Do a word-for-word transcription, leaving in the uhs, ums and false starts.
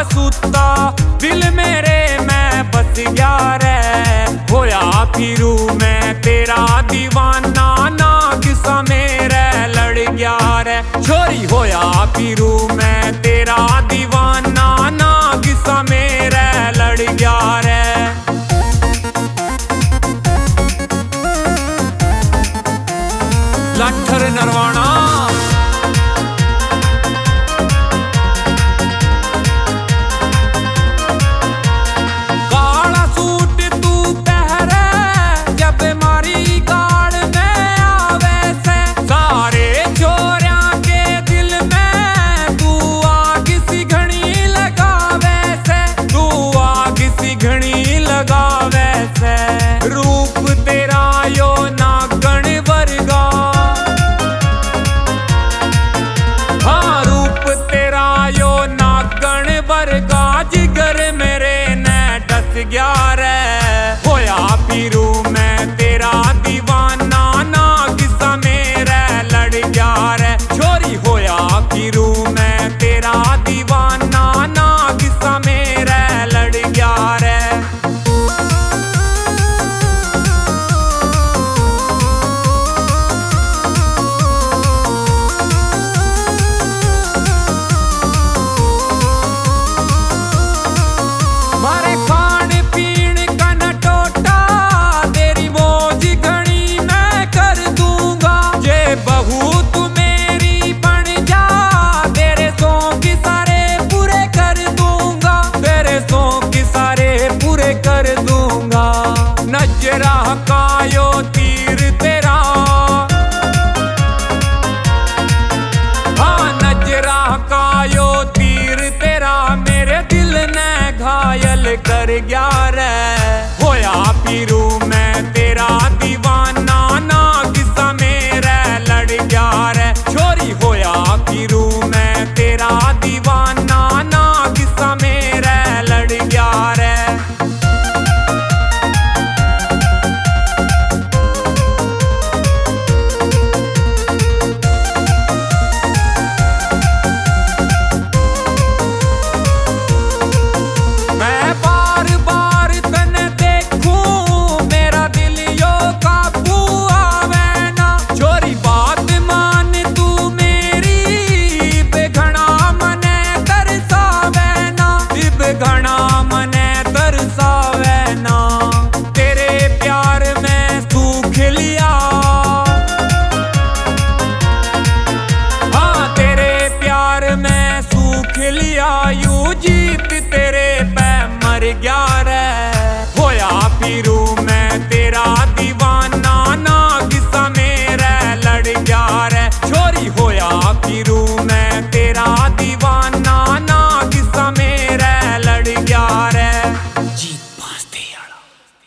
सूता दिल मेरे मैं बस गया रे। होया फिरू मैं तेरा दीवाना ना किसा मेरे लड़ गया रे। छोरी होया फिरू मैं तेरा दीवाना ना किसा मेरे लड़ गया रे। लट्ठर नरवाना काला सूट तू पहरे जब मारी गाड़ में आवे से। सारे छोरिया के दिल में तू आग सी घनी लगावे से। तू आग सी घनी लगावे से। रूप तेरा यो नागण वर्गा। हाँ रूप तेरा यो नागण वर्गा जिगर मेरे ने डस गया रे। होया फिरू मैं तेरा दीवाना ना किसा मेरे लड़ गया रे। छोरी होया फिरू मैं तेरा दीवाना ना किसा मेरे लड़ गया रे। मारे खान पीन का न टोटा तेरी मौज घनी मैं कर दूंगा। जे बहू तू मेरी बन जा तेरे शौक सारे पूरे कर दूंगा। तेरे शौक सारे पूरे कर दूंगा। नजरा का यो तीर तेरा। हाँ नजरा का यो तीर तेरा मेरे दिल ने घायल कर गया रे। होया फिरू